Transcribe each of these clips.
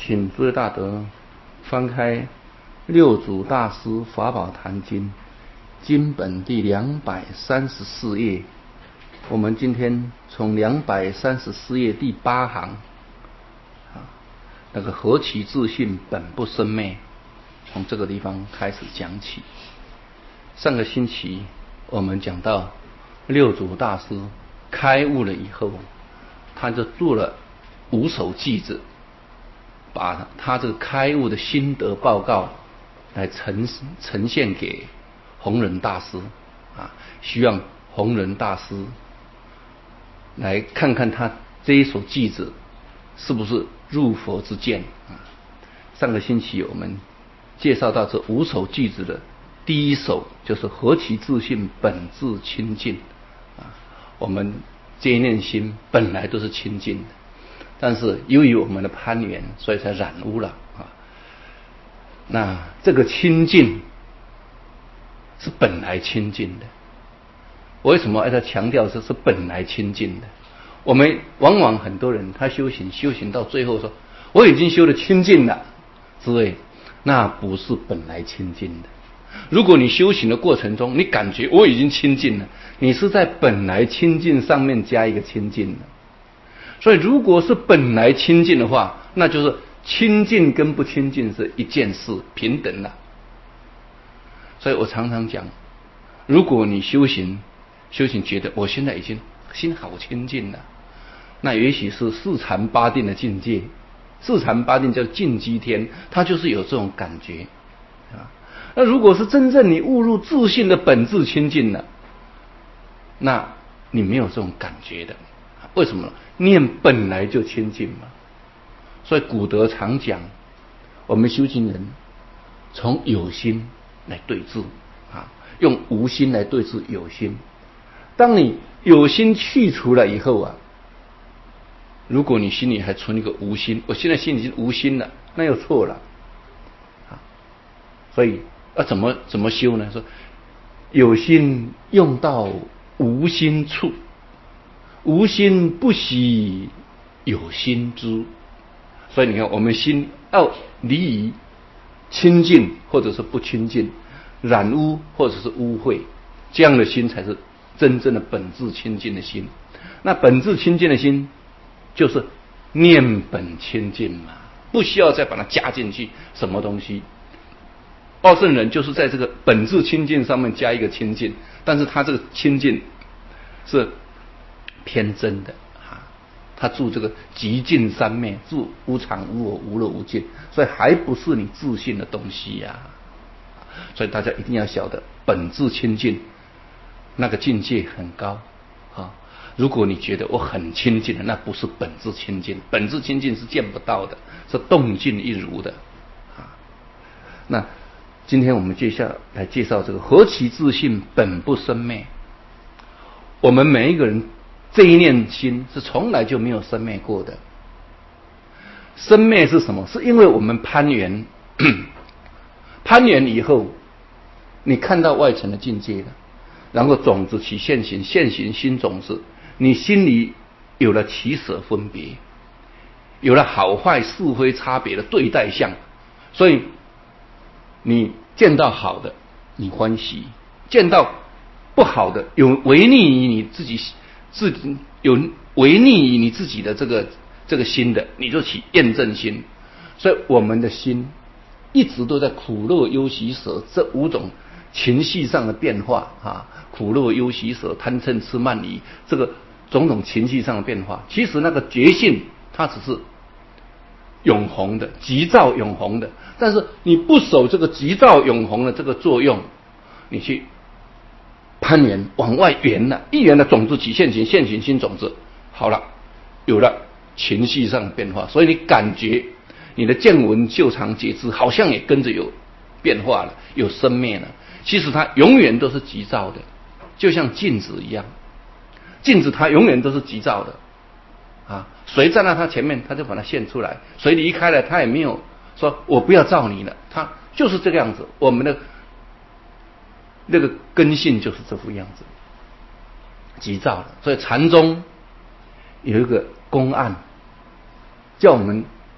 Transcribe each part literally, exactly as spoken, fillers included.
请诸位大德翻开《六祖大师法宝坛经》经本第两百三十四页。我们今天从两百三十四页第八行啊，那个何其自信本不生灭，从这个地方开始讲起。上个星期我们讲到六祖大师开悟了以后，他就做了五首偈子，把他这个开悟的心得报告来呈呈现给弘忍大师啊，希望弘忍大师来看看他这一首偈子是不是入佛之见啊。上个星期我们介绍到这五首偈子的第一首就是何其自信本自清净啊，我们这一念心本来都是清净的，但是由于我们的攀缘，所以才染污了啊。那这个清净是本来清净的，为什么要他强调这是本来清净的？我们往往很多人他修行修行到最后说我已经修得清净了，诸位，那不是本来清净的。如果你修行的过程中你感觉我已经清净了，你是在本来清净上面加一个清净的。所以如果是本来清净的话，那就是清净跟不清净是一件事，平等的。所以我常常讲，如果你修行修行觉得我现在已经心好清净了，那也许是四禅八定的境界。四禅八定叫净机天，它就是有这种感觉啊。那如果是真正你悟入自信的本质清净了，那你没有这种感觉的。为什么呢？念本来就清净嘛。所以古德常讲，我们修行人从有心来对治啊，用无心来对治有心。当你有心去除了以后啊，如果你心里还存一个无心，我现在心里已经无心了，那又错了啊。所以要怎么怎么修呢？说有心用到无心处，无心不喜有心知。所以你看，我们心要离于清净或者是不清净，染污或者是污秽，这样的心才是真正的本质清净的心。那本质清净的心就是念本清净嘛，不需要再把它加进去什么东西。报圣人就是在这个本质清净上面加一个清净，但是他这个清净是偏真的啊，他住这个极尽三昧，住无常无我无乐无尽，所以还不是你自信的东西呀、啊。所以大家一定要晓得，本质清净那个境界很高啊。如果你觉得我很清净的，那不是本质清净，本质清净是见不到的，是动静一如的啊。那今天我们接下来介绍这个何其自信本不生灭。我们每一个人这一念心是从来就没有生灭过的。生灭是什么？是因为我们攀缘，攀缘以后，你看到外层的境界了，然后种子起现行，现行新种子，你心里有了起舍分别，有了好坏是非差别的对待相，所以你见到好的你欢喜，见到不好的有违逆于你自己自己有违逆于你自己的这个这个心的，你就起验证心。所以我们的心一直都在苦乐忧喜舍这五种情绪上的变化啊，苦乐忧喜舍贪嗔痴慢疑，这个种种情绪上的变化，其实那个觉性它只是永恒的，急躁永恒的，但是你不守这个急躁永恒的这个作用，你去攀缘往外缘了，一缘的种子起现行，现行新种子，好了，有了情绪上的变化，所以你感觉你的见闻嗅尝觉知好像也跟着有变化了，有生灭了。其实它永远都是急躁的，就像镜子一样，镜子它永远都是急躁的啊，谁站在他前面，他就把它现出来；谁离开了，他也没有说我不要照你了，他就是这个样子。我们的那个根性就是这副样子，急躁的。所以禅宗有一个公案，叫我们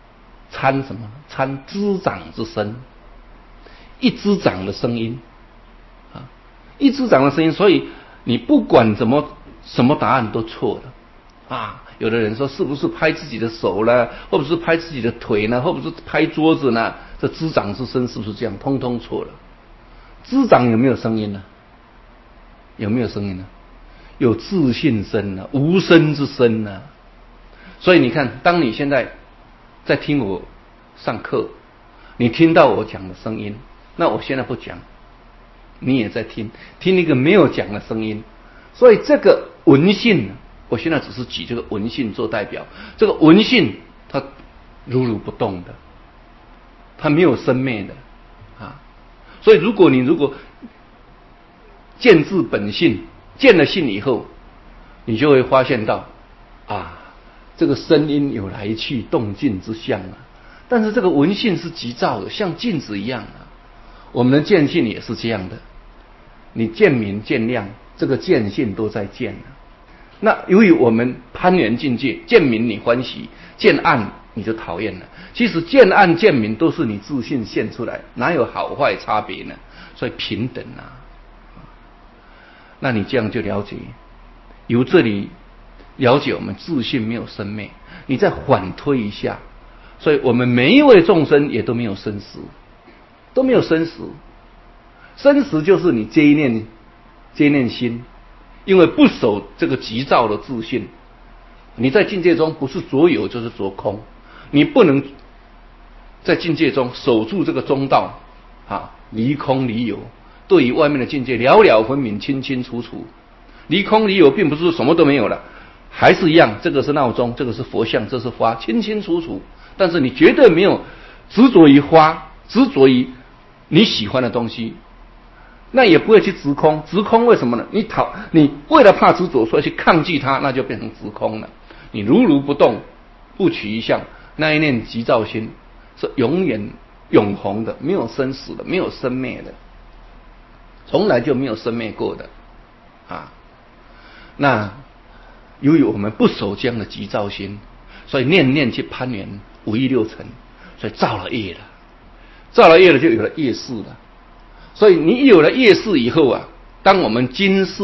参什么？参滋长之声，一滋长的声音啊，一滋长的声音。所以你不管怎么什么答案都错了啊。有的人说是不是拍自己的手呢？或者是拍自己的腿呢？或者是拍桌子呢？这滋长之声是不是这样？通通错了。滋长有没有声音呢？有没有声音呢？有自信声呢，无声之声呢。所以你看，当你现在在听我上课，你听到我讲的声音，那我现在不讲，你也在听，听一个没有讲的声音。所以这个闻性，我现在只是举这个闻性做代表。这个闻性它如如不动的，它没有生灭的啊。所以如果你如果见自本性，见了性以后，你就会发现到啊，这个声音有来去，动静之相啊。但是这个闻性是急躁的，像镜子一样啊。我们的见性也是这样的，你见明见亮，这个见性都在见啊。那由于我们攀缘境界，见明你欢喜，见暗你就讨厌了。其实见暗见明都是你自信现出来，哪有好坏差别呢？所以平等啊。那你这样就了解，由这里了解我们自信没有生灭。你再反推一下，所以我们每一位众生也都没有生死，都没有生死。生死就是你这一念这一念心，因为不守这个急躁的自信，你在境界中不是着有就是着空，你不能在境界中守住这个中道啊，离空离有。对于外面的境界了了分明，清清楚楚。离空离有并不是什么都没有了，还是一样，这个是闹钟，这个是佛像，这是花，清清楚楚。但是你绝对没有执着于花，执着于你喜欢的东西，那也不会去执空。执空为什么呢？你讨你为了怕执着，所以去抗拒它，那就变成执空了。你如如不动，不取一相，那一念急躁心是永远永恒的，没有生死的，没有生灭的，从来就没有生灭过的啊。那由于我们不守这样的急躁心，所以念念去攀缘五欲六尘，所以造了业了，造了业了就有了业识了。所以你有了业识以后啊，当我们今世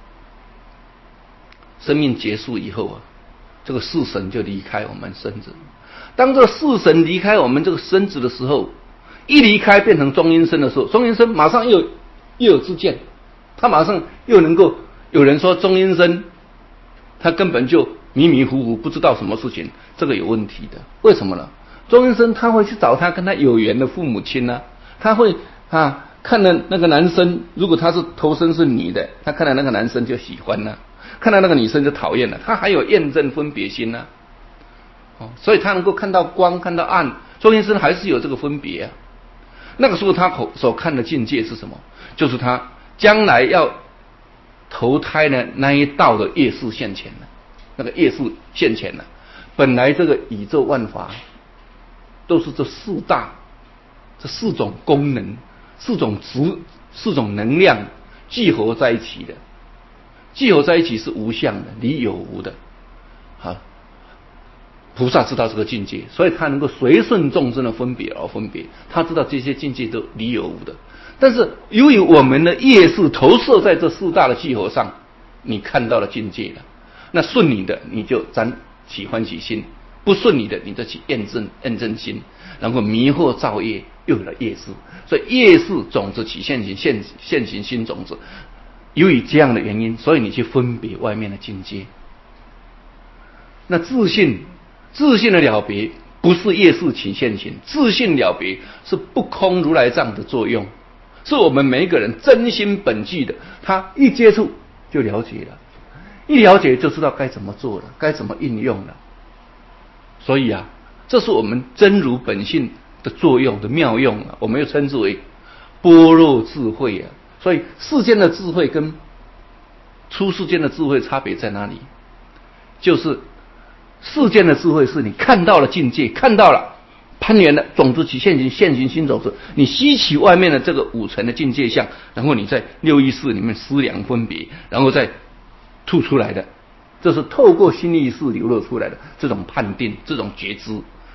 生命结束以后啊，这个世神就离开我们身子。当这个世神离开我们这个身子的时候，一离开变成中阴身的时候，中阴身马上又有又有知见，他马上又能够，有人说中阴身他根本就迷迷糊糊，不知道什么事情，这个有问题的。为什么呢？中阴身他会去找他跟他有缘的父母亲呢、啊，他会啊看了那个男生，如果他是投生是女的，他看到那个男生就喜欢了、啊，看到那个女生就讨厌了，他还有验证分别心呢、啊。哦，所以他能够看到光，看到暗，中阴身还是有这个分别啊。那个时候他所看的境界是什么？就是他将来要投胎的那一道的业识现前了，那个业识现前了。本来这个宇宙万法都是这四大、这四种功能、四种值、四种能量聚合在一起的，聚合在一起是无相的，离有无的。好，菩萨知道这个境界，所以他能够随顺众生的分别而分别，他知道这些境界都离有无的。但是由于我们的业识投射在这四大的聚合上，你看到了境界了，那顺你的你就沾起欢喜心，不顺你的你就起验证验证心，然后迷惑造业，又有了业识。所以业识种子起现行，现现行心种子。由于这样的原因，所以你去分别外面的境界。那自信自信的了别不是业识起现行，自信了别是不空如来藏的作用，是我们每一个人真心本具的，他一接触就了解了，一了解就知道该怎么做了，该怎么应用了。所以啊，这是我们真如本性的作用的妙用啊，我们又称之为般若智慧啊。所以世间的智慧跟出世间的智慧差别在哪里？就是世间的智慧是你看到了境界，看到了攀缘的种子起现行，现行心种子，你吸取外面的这个五层的境界相，然后你在六意识里面思量分别，然后再吐出来的，这是透过心意识流露出来的这种判定，这种觉知，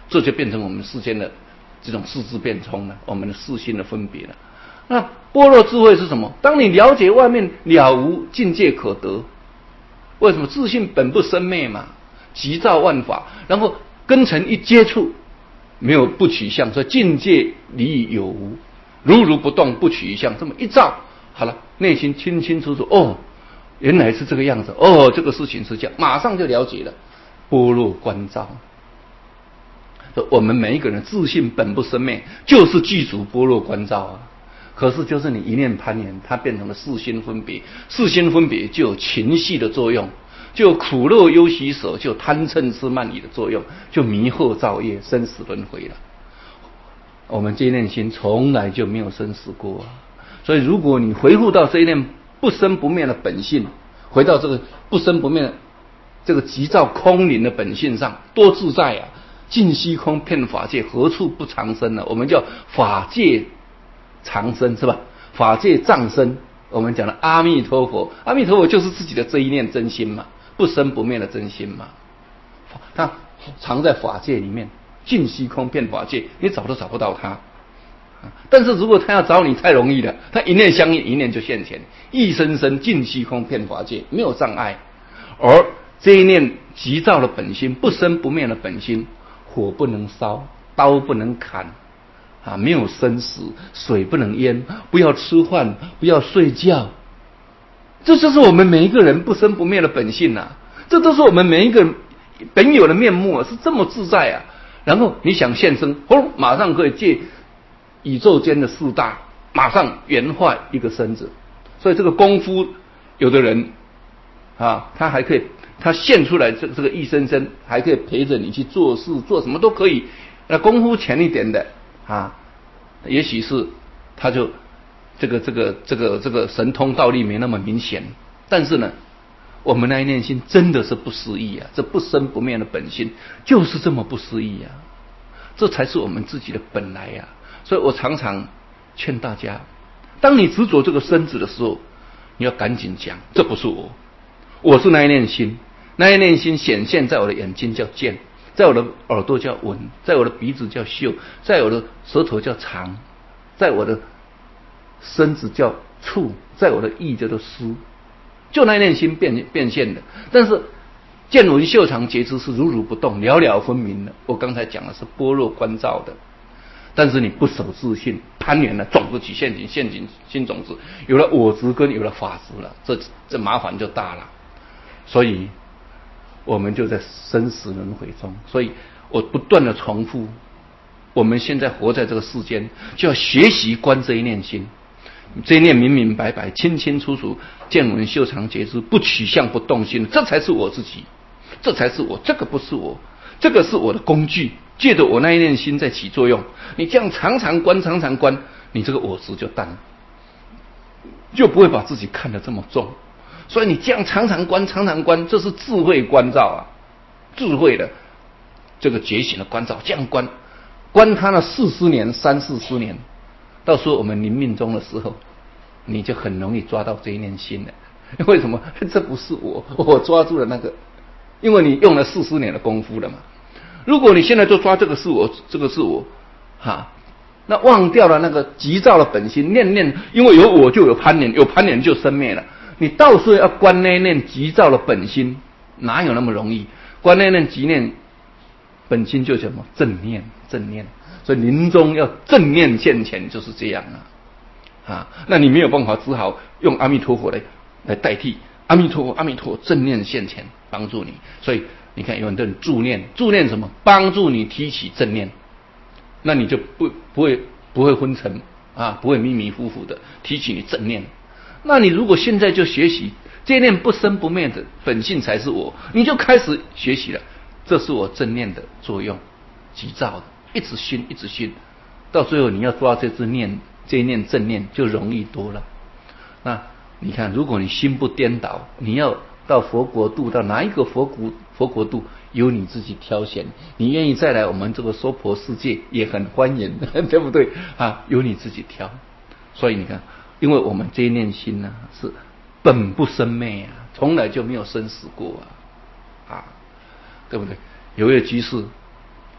这就变成我们世间的这种四字变冲了，我们的四心的分别了。那般若智慧是什么？当你了解外面了无境界可得，为什么？自性本不生灭嘛，即照万法，然后根尘一接触，没有不取相，所以境界离有无，如如不动，不取一相，这么一照，好了，内心清清楚楚，哦，原来是这个样子，哦，这个事情是这样，马上就了解了。般若观照，我们每一个人自性本不生灭，就是具足般若观照啊。可是就是你一念攀缘，它变成了四心分别，四心分别就有情系的作用，就有苦乐忧喜舍，就有贪嗔痴慢疑的作用，就迷惑造业，生死轮回了。我们这一念心从来就没有生死过啊。所以如果你回复到这一念不生不灭的本性，回到这个不生不灭的这个即照空灵的本性上，多自在啊！尽虚空遍法界，何处不常生呢？我们叫法界常生，是吧？法界藏生，我们讲的阿弥陀佛，阿弥陀佛就是自己的这一念真心嘛，不生不灭的真心嘛。他藏在法界里面，尽虚空遍法界，你找都找不到他。但是如果他要找你，太容易了，他一念相应，一念就现前，一生生尽虚空遍法界，没有障碍。而这一念即照的本心，不生不灭的本心，火不能烧，刀不能砍。啊，没有生死，水不能淹，不要吃饭，不要睡觉，这就是我们每一个人不生不灭的本性啊！这都是我们每一个人本有的面目啊，是这么自在啊！然后你想现身，轰，马上可以借宇宙间的四大，马上圆化一个身子。所以这个功夫，有的人啊，他还可以，他现出来这这个一生生，还可以陪着你去做事，做什么都可以。那功夫浅一点的。啊，也许是他就这个这个这个这个神通道力没那么明显，但是呢，我们那一念心真的是不思议啊！这不生不灭的本性就是这么不思议啊！这才是我们自己的本来呀、啊！所以我常常劝大家，当你执着这个身子的时候，你要赶紧讲，这不是我，我是那一念心，那一念心显现在我的眼睛叫见。在我的耳朵叫闻，在我的鼻子叫嗅，在我的舌头叫尝，在我的身子叫触，在我的意叫做思，就那一念心变变现的。但是见闻嗅尝觉知是如如不动，了了分明的。我刚才讲的是般若观照的，但是你不守自性，攀缘了，种子起陷阱，陷阱新种子，有了我执跟有了法执了，这这麻烦就大了。所以我们就在生死轮回中，所以我不断的重复，我们现在活在这个世间，就要学习观这一念心，这一念明明白白、清清楚楚，见闻嗅尝觉知，不取相不动心，这才是我自己，这才是我，这个不是我，这个是我的工具，借着我那一念心在起作用。你这样常常观、常常观，你这个我执就淡了，就不会把自己看得这么重。所以你这样常常观常常观，这是智慧观照啊，智慧的这个觉醒的观照，这样观观它了四十年三四十年，到时候我们临命终的时候，你就很容易抓到这一念心了。为什么？这不是我，我抓住了那个，因为你用了四十年的功夫了嘛。如果你现在就抓这个是我，这个是我，哈，那忘掉了那个急躁的本心，念念，因为有我就有攀缘，有攀缘就生灭了。你到时候要观那念急躁的本心，哪有那么容易？观那念急念本心就什么正念，正念。所以临终要正念现前，就是这样啊啊！那你没有办法，只好用阿弥陀佛来来代替。阿弥陀佛，阿弥陀佛，正念现前，帮助你。所以你看，有很多人助念，助念什么？帮助你提起正念，那你就不不会不会昏沉啊，不会迷迷糊糊的提起你正念。那你如果现在就学习这念不生不灭的本性才是我，你就开始学习了，这是我正念的作用，急躁的，一直熏一直熏，到最后你要抓这支念，这一念正念就容易多了。那你看，如果你心不颠倒，你要到佛国度，到哪一个佛国佛国度，由你自己挑选。你愿意再来我们这个娑婆世界，也很欢迎，对不对啊？由你自己挑。所以你看，因为我们这一念心呢、啊，是本不生灭啊，从来就没有生死过啊，啊，对不对？有位居士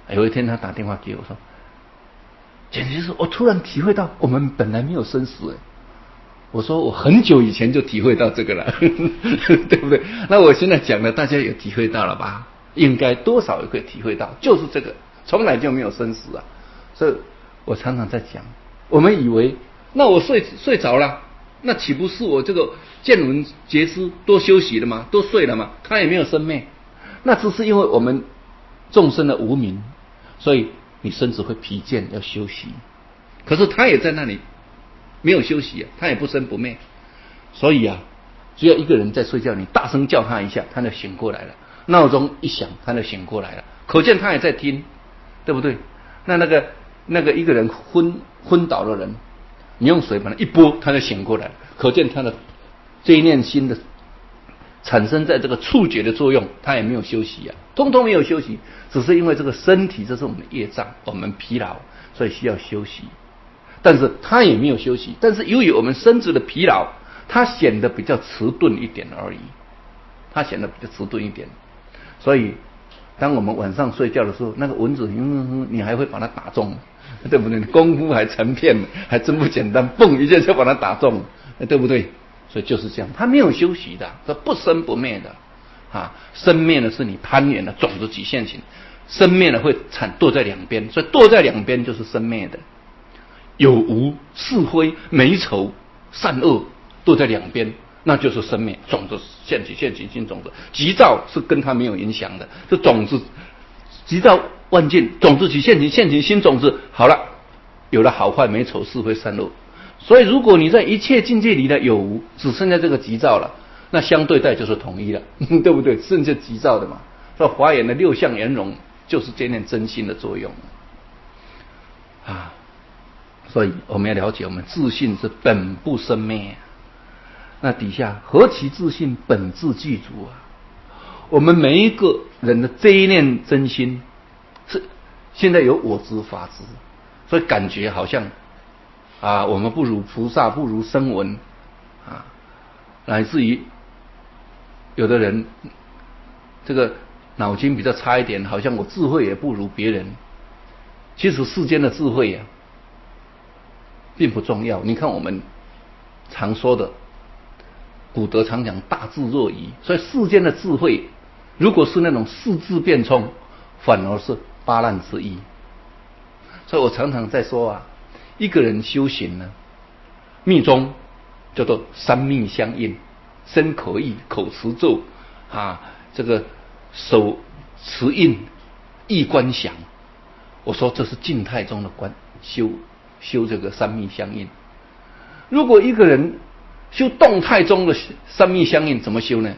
有一天他打电话给我说，简直是我突然体会到我们本来没有生死。我说我很久以前就体会到这个了，对不对？那我现在讲的大家有体会到了吧？应该多少也可以体会到，就是这个从来就没有生死啊。所以我常常在讲，我们以为那我睡睡着了，那岂不是我这个见闻觉知多休息了吗？多睡了吗？他也没有生灭，那只是因为我们众生的无明，所以你身子会疲倦要休息，可是他也在那里没有休息啊，他也不生不灭。所以啊，只要一个人在睡觉，你大声叫他一下，他就醒过来了，闹钟一响他就醒过来了，可见他也在听，对不对？那那个那个一个人昏昏倒的人，你用水把他一拨，他就醒过来了，可见他的这一念心的产生在这个触觉的作用，他也没有休息啊，通通没有休息，只是因为这个身体这是我们的业障，我们疲劳，所以需要休息。但是他也没有休息，但是由于我们身子的疲劳，他显得比较迟钝一点而已，他显得比较迟钝一点。所以当我们晚上睡觉的时候，那个蚊子嗯你还会把它打中，对不对？功夫还成片，还真不简单，蹦一下就把它打中，对不对？所以就是这样，他没有休息的，这不生不灭的啊。生灭呢是你攀缘的种子起现行，生灭呢会产堕在两边，所以堕在两边就是生灭的。有无是非美丑善恶堕在两边，那就是生灭种子现起现行新种子，急躁是跟它没有影响的，这种子急躁万境，种子起现行现行新种子，好了，有了好坏美丑是非善恶。所以如果你在一切境界里的有无只剩下这个急躁了，那相对待就是统一了，对不对？剩下急躁的嘛。所以华严的六相圆融就是这念真心的作用啊。所以我们要了解，我们自信是本不生灭。那底下何其自信本自具足啊！我们每一个人的这一念真心是现在有我执法执，所以感觉好像啊，我们不如菩萨，不如声闻啊，乃至于有的人这个脑筋比较差一点，好像我智慧也不如别人。其实世间的智慧啊并不重要。你看我们常说的古德常讲大智若愚，所以世间的智慧如果是那种四智辩聪，反而是八难之一。所以我常常在说啊，一个人修行呢，密宗叫做三密相应，身口意口持咒啊，这个手持印意观想，我说这是静态中的观修修这个三密相应。如果一个人修动态中的三密相应，怎么修呢？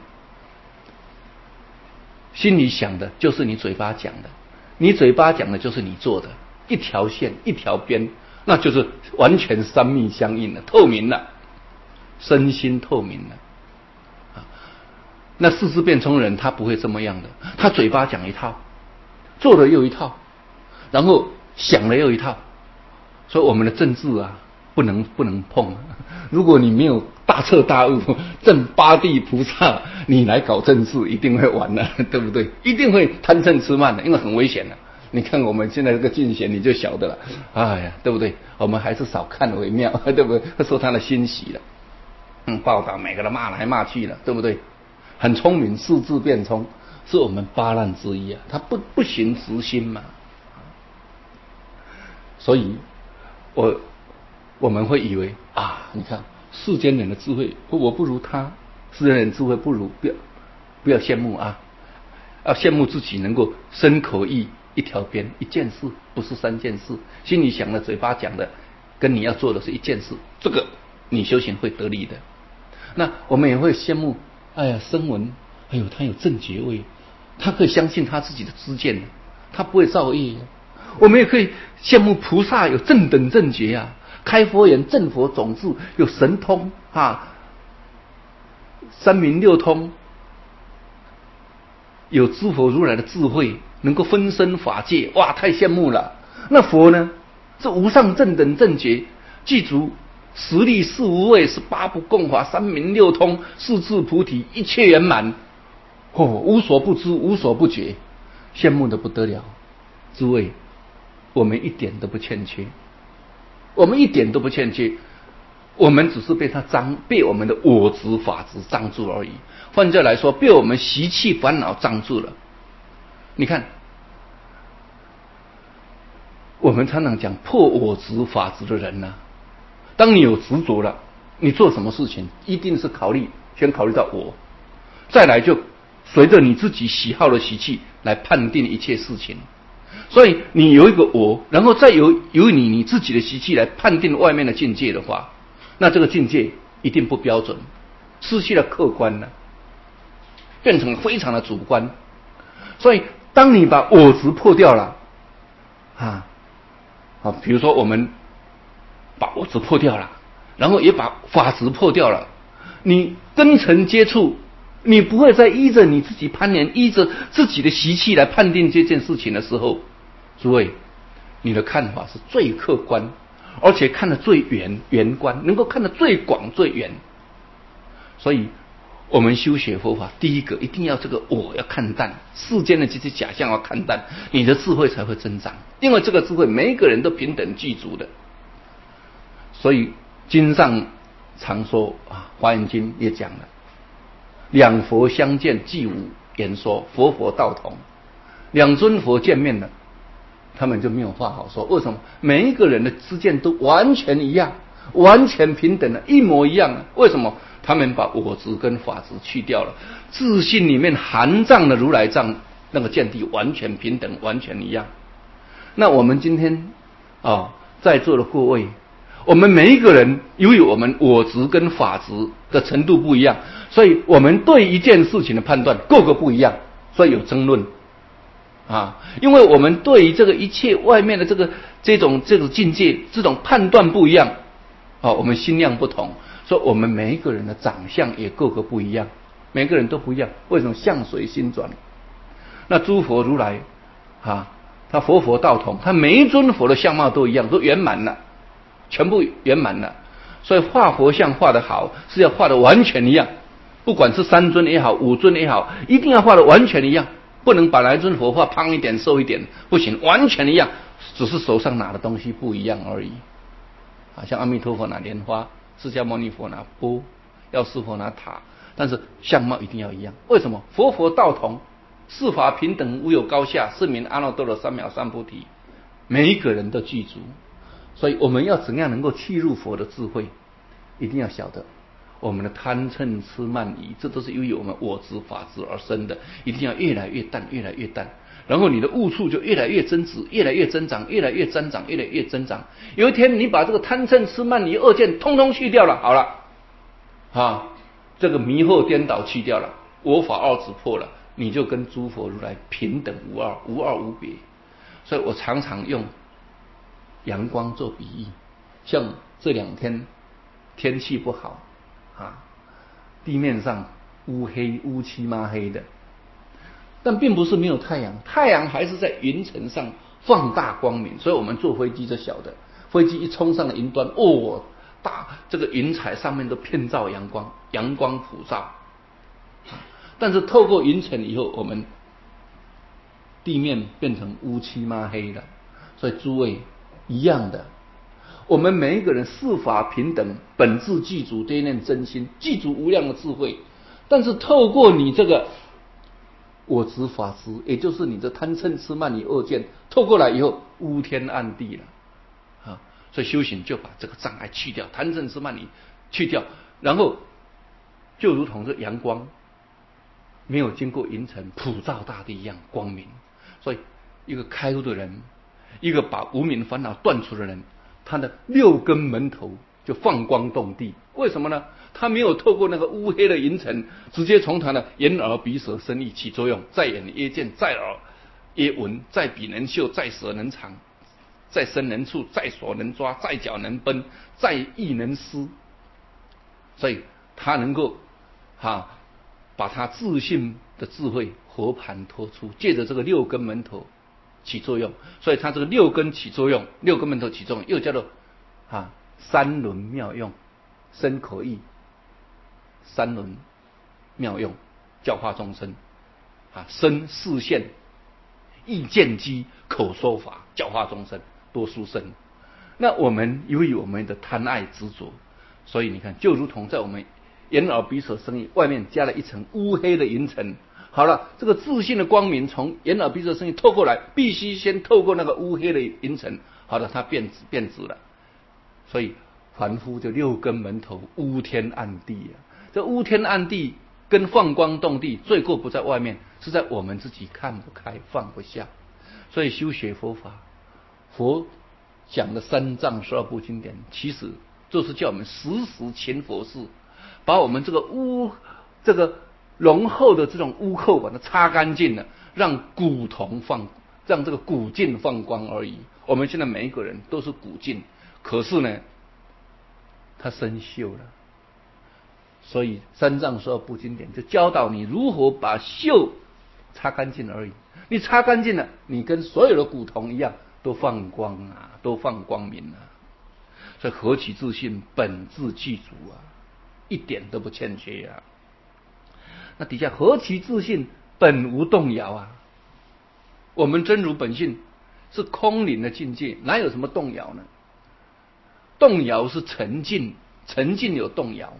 心里想的就是你嘴巴讲的，你嘴巴讲的就是你做的，一条线一条边，那就是完全三密相应了，透明了，身心透明了啊。那四智辩聪人他不会这么样的，他嘴巴讲一套，做了又一套，然后想了又一套。所以我们的政治啊不能不能碰，如果你没有大彻大悟证八地菩萨，你来搞政治一定会完了，对不对？一定会贪嗔痴慢的，因为很危险的。你看我们现在这个竞选你就晓得了，哎呀，对不对？我们还是少看为妙，对不对？受他的欣喜了，嗯，报道每个人骂来骂去了，对不对？很聪明，四智辩聪，是我们八难之一啊，他不不行直心嘛，所以我我们会以为啊，你看世间人的智慧，我不如他，世间人智慧不如，不要不要羡慕啊，要羡慕自己能够身口意一条边，一件事，不是三件事，心里想的，嘴巴讲的，跟你要做的是一件事，这个你修行会得力的。那我们也会羡慕，哎呀，声闻，哎呦，他有正觉位，他可以相信他自己的知见，他不会造业。我们也可以羡慕菩萨有正等正觉啊，开佛眼正佛种智，有神通啊，三明六通，有诸佛如来的智慧，能够分身法界，哇，太羡慕了。那佛呢，这无上正等正觉，具足十力四无畏，是八不共法，三明六通，四智菩提，一切圆满，哦，无所不知，无所不觉，羡慕的不得了。 诸位，我们一点都不欠缺，我们一点都不欠缺，我们只是被他障，被我们的我执法执障住而已。换句来说，被我们习气烦恼障住了。你看，我们常常讲破我执法执的人呢、啊，当你有执着了，你做什么事情一定是考虑先考虑到我，再来就随着你自己喜好的习气来判定一切事情。所以你有一个我，然后再由由你你自己的习气来判定外面的境界的话，那这个境界一定不标准，失去了客观了，变成非常的主观。所以当你把我执破掉了啊啊，比如说我们把我执破掉了，然后也把法执破掉了，你跟尘接触，你不会再依着你自己攀缘，依着自己的习气来判定这件事情的时候，诸位，你的看法是最客观，而且看得最圆圆观，能够看得最广最远。所以我们修学佛法，第一个一定要这个我要看淡，世间的这些假象要看淡，你的智慧才会增长。因为这个智慧每一个人都平等具足的。所以经上常说啊，《华严经》也讲了，两佛相见即无言说，佛佛道同。两尊佛见面了，他们就没有话好说。为什么？每一个人的知见都完全一样，完全平等的，一模一样的。为什么？他们把我执跟法执去掉了，自信里面含藏的如来藏那个见地完全平等，完全一样。那我们今天啊、哦，在座的各位，我们每一个人由于我们我执跟法执的程度不一样，所以我们对一件事情的判断各个不一样，所以有争论啊。因为我们对于这个一切外面的这个这种这种境界这种判断不一样啊，我们心量不同，所以我们每一个人的长相也各个不一样，每个人都不一样。为什么？相随心转。那诸佛如来啊，他佛佛道同，他每一尊佛的相貌都一样，都圆满了，全部圆满了。所以画佛像画得好，是要画得完全一样，不管是三尊也好，五尊也好，一定要画得完全一样，不能把哪一尊佛画胖一点瘦一点，不行，完全一样，只是手上拿的东西不一样而已。啊，像阿弥陀佛拿莲花，释迦牟尼佛拿钵，药师佛拿塔，但是相貌一定要一样。为什么？佛佛道同，四法平等，无有高下，是名阿耨多罗三藐三菩提，每一个人都具足。所以我们要怎样能够契入佛的智慧，一定要晓得我们的贪嗔痴慢疑，这都是由于我们我执法执而生的，一定要越来越淡，越来越淡，然后你的悟处就越来越增值，越来越增长，越来越增长，越来越增长。有一天你把这个贪嗔痴慢疑二见通通去掉了，好了啊，这个迷惑颠倒去掉了，我法二执破了，你就跟诸佛如来平等无二，无二无别。所以我常常用阳光做比喻，像这两天天气不好啊，地面上乌黑乌漆嘛黑的，但并不是没有太阳，太阳还是在云层上放大光明。所以我们坐飞机就晓得，飞机一冲上了云端，哦，大这个云彩上面都遍照阳光，阳光普照。但是透过云层以后，我们地面变成乌漆嘛黑了。所以诸位一样的，我们每一个人四法平等，本自具足这一念真心，具足无量的智慧。但是透过你这个我执法执，也就是你的贪嗔痴慢疑二见，透过来以后乌天暗地了啊！所以修行就把这个障碍去掉，贪嗔痴慢疑去掉，然后就如同这阳光没有经过云层普照大地一样光明。所以一个开悟的人，一个把无明烦恼断除的人，他的六根门头就放光动地。为什么呢？他没有透过那个乌黑的云层，直接从他的眼耳鼻舌身意起作用，在眼耶见，在耳耶闻，在鼻能嗅，在舌能尝，在身能触，在手能抓，在脚能奔，在意能思。所以他能够哈、啊、把他自信的智慧活盘托出，借着这个六根门头起作用。所以他这个六根起作用，六根门头起作用，又叫做啊三轮妙用，身口意三轮妙用，教化众生啊，身视线意见机，口说法，教化众生，多殊胜。那我们由于我们的贪爱执着，所以你看，就如同在我们眼耳鼻舌身意外面加了一层乌黑的云层。好了，这个自信的光明从眼耳鼻舌身意透过来，必须先透过那个乌黑的云层，好了，它变直变直了。所以凡夫就六根门头，乌天暗地啊。这乌天暗地跟放光动地，罪过不在外面，是在我们自己看不开放不下。所以修学佛法，佛讲的三藏十二部经典，其实就是叫我们时时勤佛事，把我们这个污这个浓厚的这种污垢把它擦干净了，让古铜放，让这个古镜放光而已。我们现在每一个人都是古镜，可是呢，它生锈了。所以三藏十二部经典就教导你如何把锈擦干净而已。你擦干净了，你跟所有的古铜一样，都放光啊，都放光明啊。所以何其自信，本自具足啊，一点都不欠缺啊。那底下何其自信，本无动摇啊。我们真如本性是空灵的境界，哪有什么动摇呢？动摇是沉静，沉静有动摇。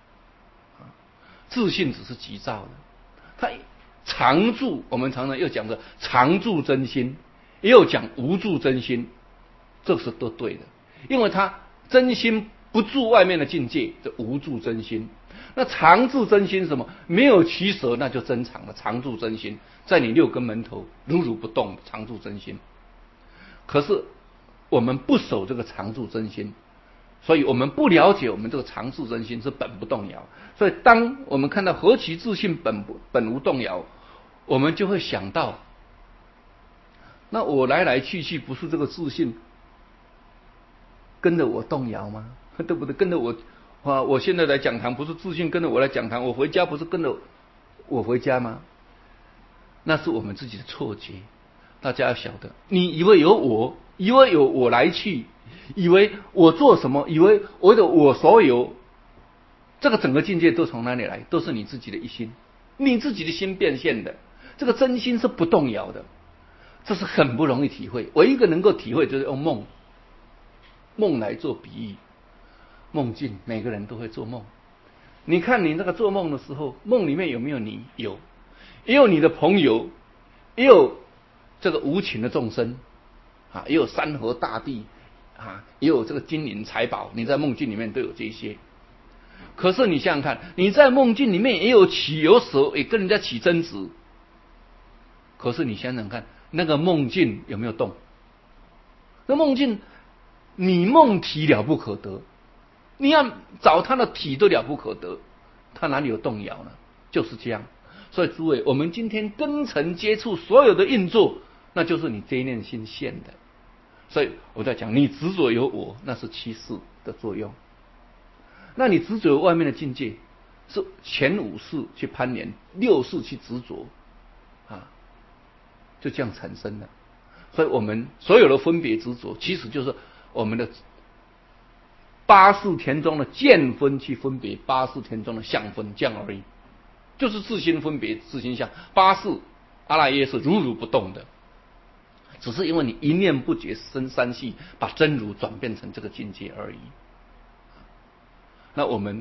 自信只是急躁的，它常住，我们常常又讲的常住真心，也有讲无住真心，这是都对的。因为它真心不住外面的境界，这无住真心。那常住真心是什么？没有取舍，那就真常了。常住真心，在你六根门头如如不动，常住真心。可是我们不守这个常住真心，所以我们不了解我们这个常住真心是本不动摇。所以当我们看到何其自信，本不本无动摇，我们就会想到，那我来来去去不是这个自信跟着我动摇吗？对不对？跟着我啊，我现在来讲堂不是自信跟着我来讲堂，我回家不是跟着我回家吗？那是我们自己的错觉。大家要晓得，你以为有我，以为有我来去，以为我做什么，以为我的我所有，这个整个境界都从哪里来？都是你自己的一心，你自己的心变现的。这个真心是不动摇的，这是很不容易体会。唯一一个能够体会，就是用梦梦来做比喻。梦境，每个人都会做梦。你看你那个做梦的时候，梦里面有没有你？有，也有你的朋友，也有这个无情的众生啊，也有山河大地啊，也有这个金银财宝，你在梦境里面都有这些。可是你想想看，你在梦境里面也有起有舍，也跟人家起争执。可是你想想看，那个梦境有没有动？那梦境，你梦体了不可得，你要找他的体都了不可得，他哪里有动摇呢？就是这样。所以诸位，我们今天根尘接触所有的运作，那就是你这一念心现的。所以我在讲，你执着有我，那是七世的作用。那你执着有外面的境界，是前五世去攀缘，六世去执着啊，就这样产生了。所以我们所有的分别执着，其实就是我们的八识田中的见分去分别八识田中的相分，这样而已。就是自心分别自心相，八识阿赖耶是如如不动的，只是因为你一念不觉生三系，把真如转变成这个境界而已。那我们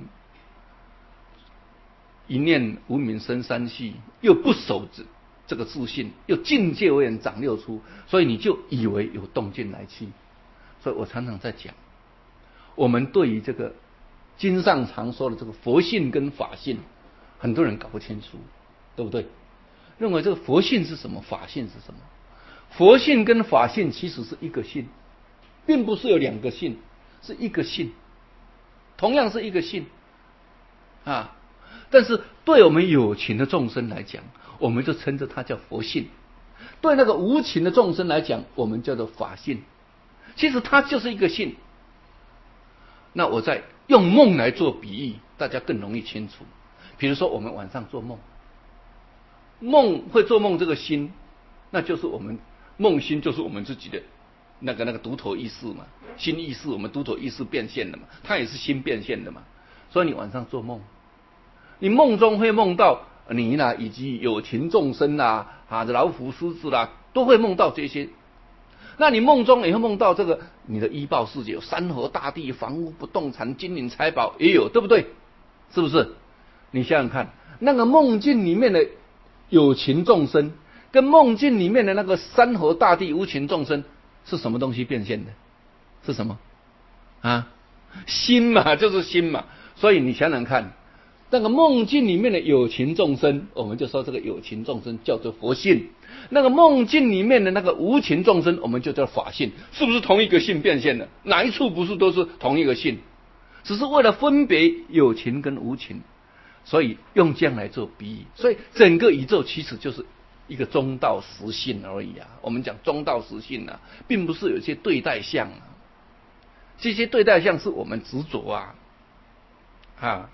一念无明生三系，又不守这这个自信，又境界为人长六出，所以你就以为有动静来去。所以我常常在讲，我们对于这个经上常说的这个佛性跟法性，很多人搞不清楚，对不对？认为这个佛性是什么，法性是什么？佛性跟法性其实是一个性，并不是有两个性，是一个性，同样是一个性啊。但是对我们有情的众生来讲，我们就称之它叫佛性；对那个无情的众生来讲，我们叫做法性。其实它就是一个性。那我再用梦来做比喻，大家更容易清楚。比如说我们晚上做梦，梦会做梦这个心，那就是我们梦心，就是我们自己的那个那个独头意识嘛，心意识，我们独头意识变现的嘛，它也是心变现的嘛。所以你晚上做梦，你梦中会梦到你啦，以及有情众生啦，啊，老虎、狮子啦， 都会梦到这些。那你梦中也会梦到这个你的依报世界，有山河大地、房屋、不动产、金银财宝也有，对不对？是不是？你想想看，那个梦境里面的有情众生，跟梦境里面的那个山河大地、无情众生，是什么东西变现的？是什么？啊，心嘛，就是心嘛。所以你想想看，那个梦境里面的有情众生，我们就说这个有情众生叫做佛性；那个梦境里面的那个无情众生，我们就叫法性。是不是同一个性变现的？哪一处不是都是同一个性？只是为了分别有情跟无情，所以用这样来做比喻。所以整个宇宙其实就是一个中道实性而已啊。我们讲中道实性啊，并不是有些对待相啊，这些对待相是我们执着啊啊。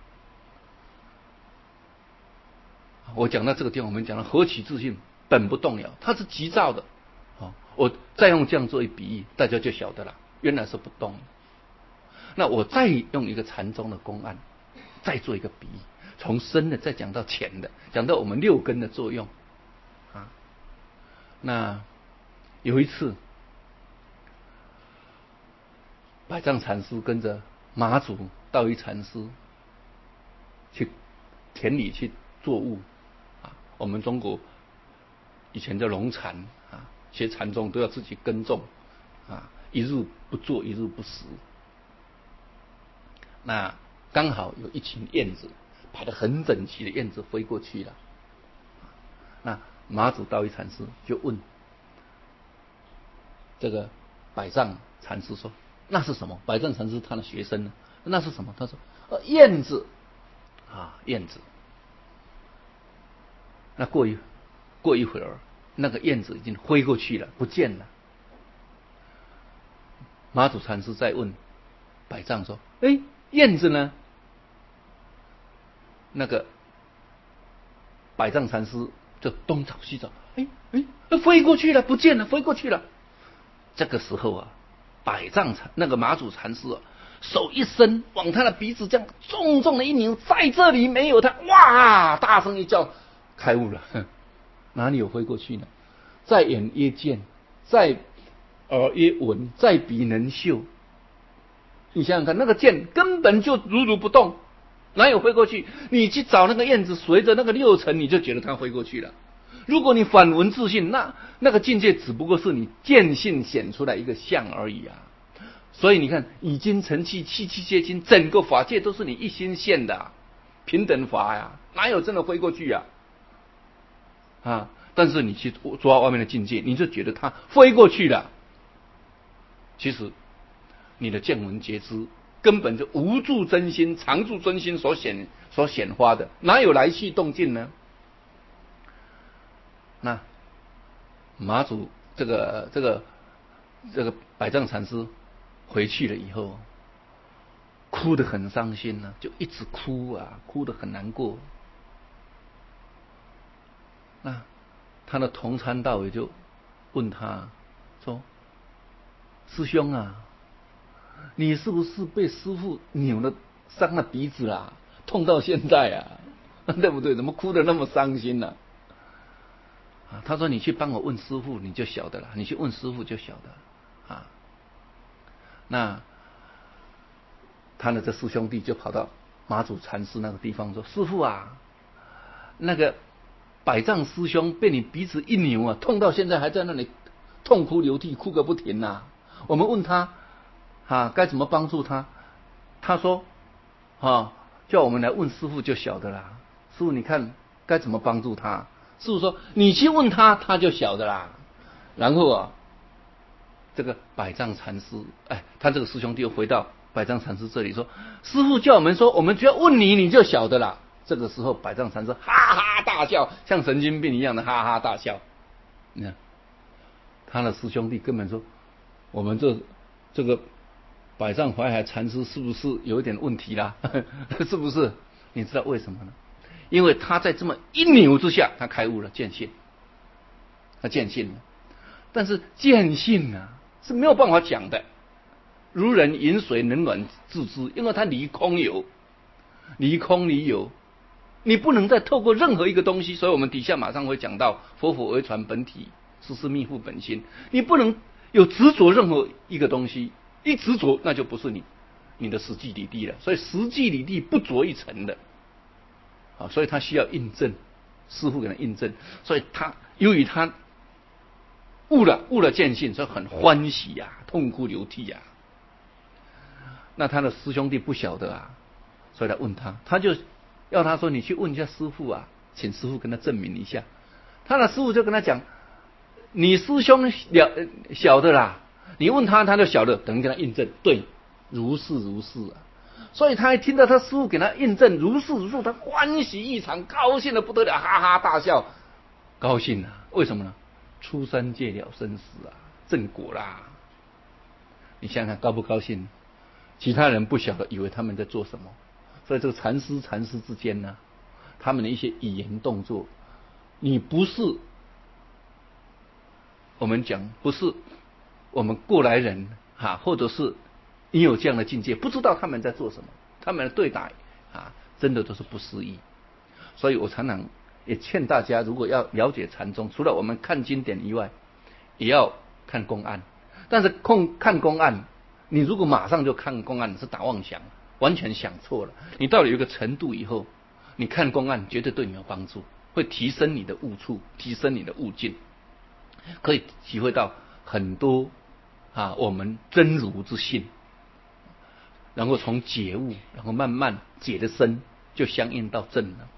我讲到这个地方，我们讲了何其自信，本不动摇，它是急躁的。哦，我再用这样做一比喻，大家就晓得了，原来是不动。那我再用一个禅宗的公案，再做一个比喻，从深的再讲到浅的，讲到我们六根的作用啊。那有一次，百丈禅师跟着马祖道一禅师去田里去作物啊。我们中国以前叫农禅啊，学禅宗都要自己耕种啊，一日不做一日不食。那刚好有一群燕子排得很整齐的燕子飞过去了，那马祖道一禅师就问这个百丈禅师说：“那是什么？”百丈禅师他的学生呢？那是什么？他说：“呃，燕子啊，燕子。”那过一过一会儿，那个燕子已经飞过去了，不见了。马祖禅师再问百丈说：“哎，燕子呢？”那个百丈禅师就东找西找，哎哎，飞过去了，不见了，飞过去了。这个时候啊，百丈禅那个马祖禅师啊，手一伸，往他的鼻子这样重重的一拧，在这里没有他，哇！大声一叫，开悟了。哪里有飞过去呢？在眼曰见，在耳曰闻，在鼻能嗅。你想想看，那个剑根本就如如不动，哪有飞过去？你去找那个燕子，随着那个六尘，你就觉得它飞过去了。如果你反闻自性，那那个境界只不过是你见性显出来一个相而已啊。所以你看，以精成气，气气皆精，整个法界都是你一心现的、啊、平等法呀，哪有真的飞过去啊？啊！但是你去抓外面的境界，你就觉得它飞过去了。其实你的见闻觉知根本就无住真心、常住真心所显所显发的，哪有来去动静呢？那马祖这个这个这个百丈禅师回去了以后，哭得很伤心啊，就一直哭啊，哭得很难过。那他的同参道也就问他说：“师兄啊，你是不是被师父扭了伤了鼻子啦？痛到现在啊，对不对？怎么哭得那么伤心呢、啊？”啊，他说：“你去帮我问师父，你就晓得了。你去问师父就晓得啊。”那他的这师兄弟就跑到马祖禅师那个地方说：“师父啊，那个百丈师兄被你鼻子一扭啊，痛到现在还在那里痛哭流涕，哭个不停啊。我们问他啊，该怎么帮助他？他说啊，叫我们来问师父就晓得啦。师父，你看该怎么帮助他？”师父说：“你去问他，他就晓得啦。”然后啊，这个百丈禅师，哎，他这个师兄弟又回到百丈禅师这里说：“师父叫我们说，我们只要问你，你就晓得啦。”这个时候，百丈禅师哈哈大笑，像神经病一样的哈哈大笑。你看，他的师兄弟根本说：“我们这这个百丈怀海禅师是不是有一点问题啦？是不是？你知道为什么呢？因为他在这么一扭之下，他开悟了，见性，他见性了。但是见性啊是没有办法讲的，如人饮水，冷暖自知，因为他离空有，离空离有。你不能再透过任何一个东西，所以我们底下马上会讲到佛法为传本体实是密复本心。你不能有执着任何一个东西，一执着那就不是你你的实际理地了。所以实际理地不着一层的，啊，所以他需要印证，师父给他印证，所以他由于他悟了悟了见性，所以很欢喜呀、啊，痛哭流涕呀、啊。那他的师兄弟不晓得啊，所以来问他，他就要他说你去问一下师父啊，请师父跟他证明一下。他的师父就跟他讲，你师兄了晓得啦，你问他他就晓得，等于跟他印证，对，如是如是啊。所以他一听到他师父给他印证如是如是，他欢喜异常，高兴的不得了，哈哈大笑，高兴啊！为什么呢？出三界了生死啊，正果啦！你想想高不高兴？其他人不晓得，以为他们在做什么。所以这个禅师禅师之间呢，他们的一些语言动作，你不是我们讲不是我们过来人哈，或者是你有这样的境界，不知道他们在做什么，他们的对答啊，真的都是不思议。所以我常常也劝大家，如果要了解禅宗，除了我们看经典以外，也要看公案。但是看公案，你如果马上就看公案，是打妄想，完全想错了。你到了一个程度以后，你看公案绝对对你有帮助，会提升你的悟处，提升你的悟境，可以体会到很多啊我们真如之性，然后从觉悟，然后慢慢解的深，就相应到正了。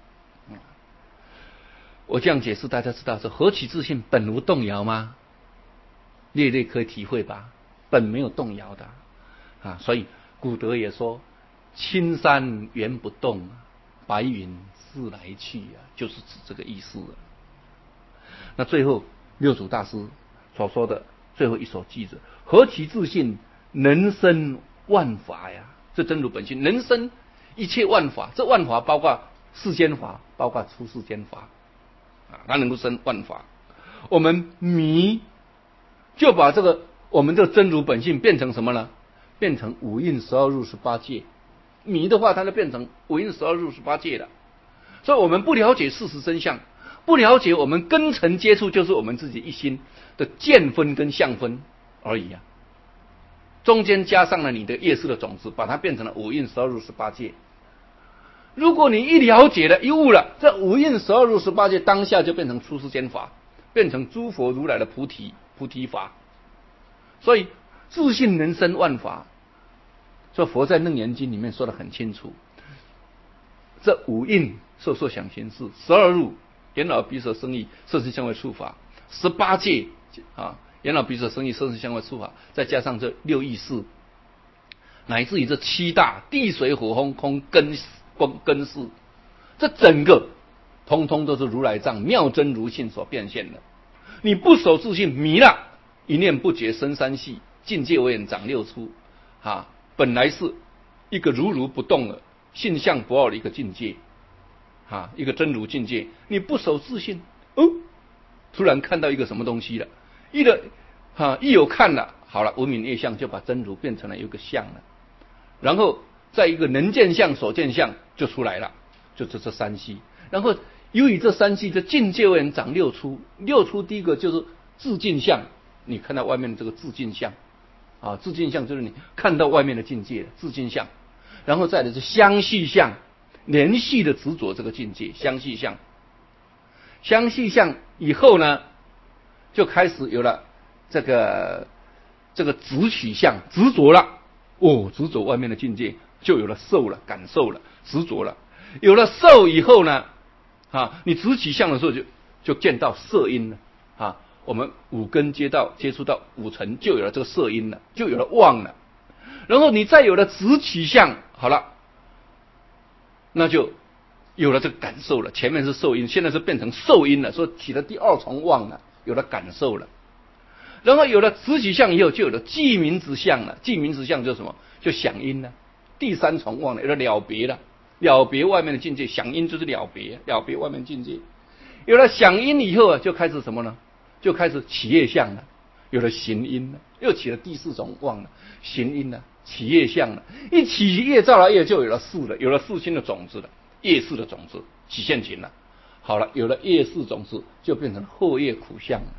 我这样解释，大家知道是何其自信，本无动摇吗？略略可以体会吧，本没有动摇的啊。所以古德也说，青山原不动，白云自来去啊，就是指这个意思了。那最后六祖大师所说的最后一首句子，何其自信，能生万法呀！这真如本性，能生一切万法，这万法包括世间法，包括出世间法啊，它能够生万法。我们迷就把这个我们这真如本性变成什么呢？变成五蕴十二入十八界。迷的话，它就变成五蕴十二入十八界了。所以我们不了解事实真相，不了解我们根尘接触就是我们自己一心的见分跟相分而已啊。中间加上了你的业识的种子，把它变成了五蕴十二入十八界。如果你一了解了，一悟了，这五蕴十二入十八界当下就变成出世间法，变成诸佛如来的菩提菩提法。所以自信能生万法，这佛在楞严经里面说得很清楚。这五蕴受受想行识，十二入眼耳鼻舌身意色身香味触法，十八界啊眼耳鼻舌身意色身香味触法，再加上这六意识，乃至于这七大地水火风空根根根识，这整个通通都是如来藏妙真如性所变现的。你不守自性，迷了，一念不觉生三系，境界为眼长六出啊，本来是一个如如不动的性相不二的一个境界啊，一个真如境界。你不守自性，哦，突然看到一个什么东西了，一的啊一有看了，好了，无明业相就把真如变成了一个相了，然后在一个能见相所见相就出来了，就这这三系。然后由于这三系的境界为眼长六出，六出第一个就是自境相，你看到外面的这个自境相啊，自境相就是你看到外面的境界，自境相。然后再来是相续相，连续的执着这个境界，相续相。相续相以后呢，就开始有了这个这个执取相，执着了，哦，执着外面的境界，就有了受了，感受了，执着了。有了受以后呢，啊，你执取相的时候就就见到色音了啊。我们五根接到接触到五尘，就有了这个色音了，就有了妄了。然后你再有了执取相，好了，那就有了这个感受了。前面是受因，现在是变成受因了，所以起了第二重妄了，有了感受了。然后有了执取相以后，就有了记名之相了。记名之相就是什么？就想因了。第三重妄了，有了了别了，了别外面的境界。想因就是了别，了别外面境界。有了想因以后啊，就开始什么呢？就开始起业相了。有了行因了，又起了第四种妄了，行因了，起业相了，一起业造了业，就有了事了，有了事心的种子了，业事的种子起现行了。好了，有了业事种子，就变成后业苦相了。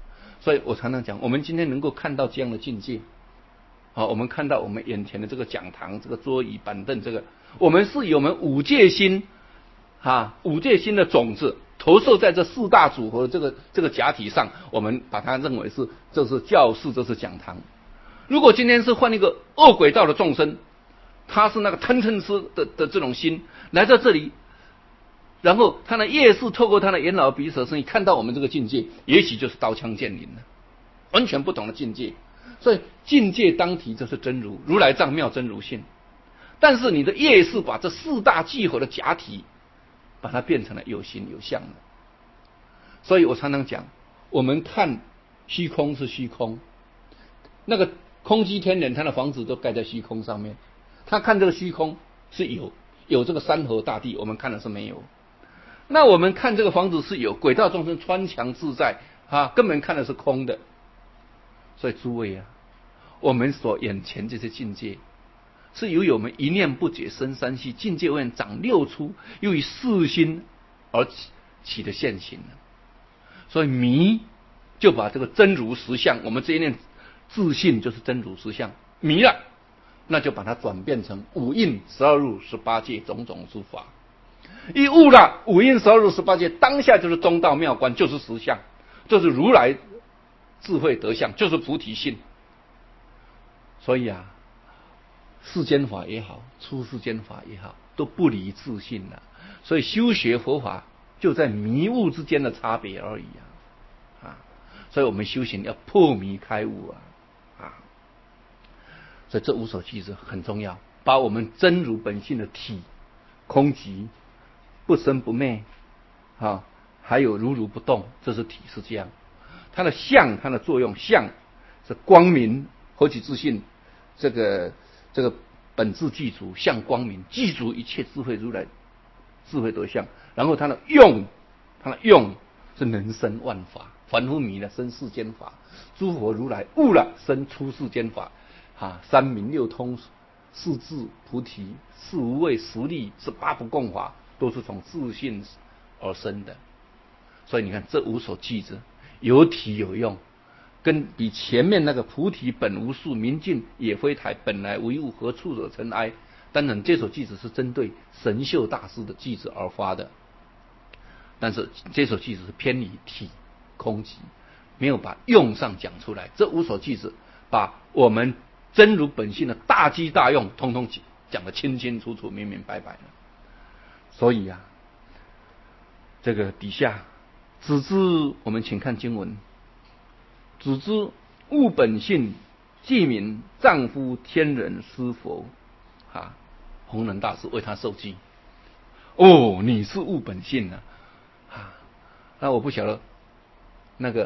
所以我常常讲，我们今天能够看到这样的境界，好，我们看到我们眼前的这个讲堂、这个桌椅板凳，这个我们是以我们五戒心啊，五戒心的种子投射在这四大组合这个这个假体上，我们把它认为是这是教室，这是讲堂。如果今天是换一个恶轨道的众生，他是那个贪嗔痴的的这种心来到这里，然后他的业是透过他的眼耳鼻舌身意看到我们这个境界，也许就是刀枪剑林了，完全不同的境界。所以境界当体就是真如，如来藏妙真如性。但是你的业是把这四大聚合的假体，把它变成了有形有相的。所以我常常讲，我们看虚空是虚空，那个空寂天人他的房子都盖在虚空上面，他看这个虚空是有有这个山河大地，我们看的是没有。那我们看这个房子是有轨道众生穿墙自在啊，根本看的是空的。所以诸位啊，我们所眼前这些境界，是由于我们一念不解生三系，境界位长六出，由于四心而起起的现行了。所以迷就把这个真如实相，我们这一念自信就是真如实相，迷了，那就把它转变成五蕴十二入十八界种种诸法。一悟了五蕴十二入十八界，当下就是中道妙观，就是实相，就是如来智慧德相，就是菩提心。所以啊，世间法也好，出世间法也好，都不离自信了。所以修学佛法就在迷悟之间的差别而已啊！啊，所以我们修行要破迷开悟啊！啊，所以这无所具足很重要，把我们真如本性的体、空寂、不生不灭啊，还有如如不动，这是体是这样。它的相，它的作用，相是光明，何其自信，这个这个本质具足，相光明，具足一切智慧如来智慧德相。然后它的用，它的用是能生万法，凡夫迷了生世间法，诸佛如来悟了生出世间法啊，三明六通四智菩提四无畏十力是八不共法，都是从自信而生的。所以你看，这无所具足，有体有用，跟比前面那个菩提本无树，明镜也非台，本来无一物，何处惹尘埃。当然这首句子是针对神秀大师的句子而发的，但是这首句子是偏离体空寂，没有把用上讲出来。这无所具足把我们真如本性的大机大用通通讲得清清楚楚明明白白了。所以啊，这个底下只知，我们请看经文，只知悟本性，即名丈夫天人师佛啊。弘忍大师为他受记，哦，你是悟本性啊！啊，那我不晓得那个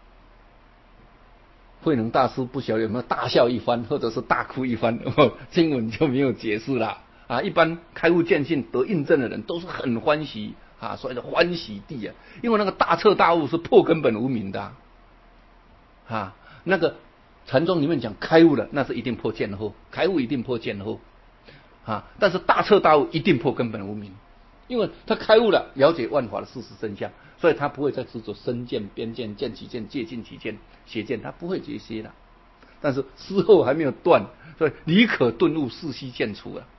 慧能大师不晓得有没有大笑一番，或者是大哭一番，哦、经文就没有解释了啊。一般开悟见性得印证的人都是很欢喜啊，所谓的欢喜地啊，因为那个大彻大悟是破根本无明的啊。啊那个禅宗里面讲开悟了，那是一定破见后，开悟一定破见后。啊！但是大彻大悟一定破根本无明，因为他开悟了，了解万法的事实真相，所以他不会再执着身见、边见、见其见、戒尽其见、邪见，他不会这些了。但是思后还没有断，所以理可顿悟，事悉见出啊。